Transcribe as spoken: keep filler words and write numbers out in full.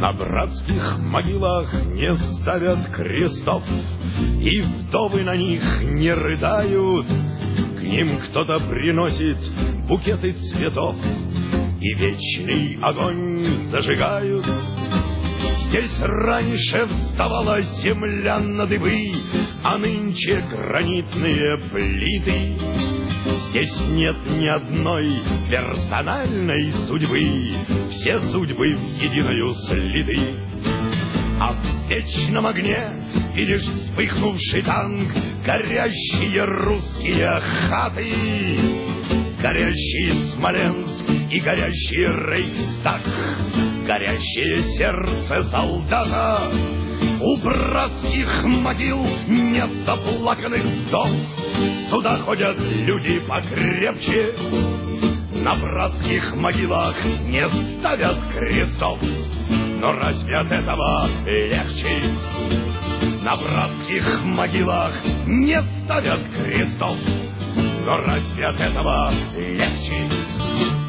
На братских могилах не ставят крестов, и вдовы на них не рыдают. К ним кто-то приносит букеты цветов, и вечный огонь зажигают. Здесь раньше вставала земля на дыбы, а нынче гранитные плиты. Здесь нет ни одной персональной судьбы, все судьбы в единую слиты. А в вечном огне видишь вспыхнувший танк, горящие русские хаты, горящий Смоленск и горящий Рейхстаг, горящее сердце солдата. У братских могил нет заплаканных вдов, туда ходят люди покрепче. На братских могилах не ставят крестов, но разве от этого легче? На братских могилах не ставят крестов, но разве от этого легче?